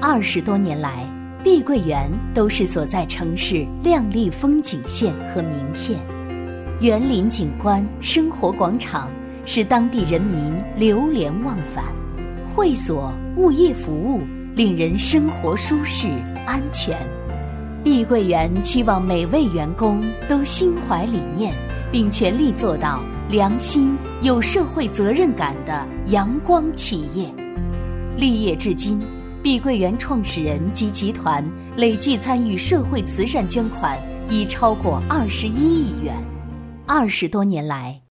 20多年来，碧桂园都是所在城市亮丽风景线和名片，园林景观、生活广场使当地人民流连忘返，会所、物业服务令人生活舒适安全。碧桂园期望每位员工都心怀理念，并全力做到良心、有社会责任感的阳光企业。立业至今，碧桂园创始人及集团累计参与社会慈善捐款已超过21亿元。20多年来，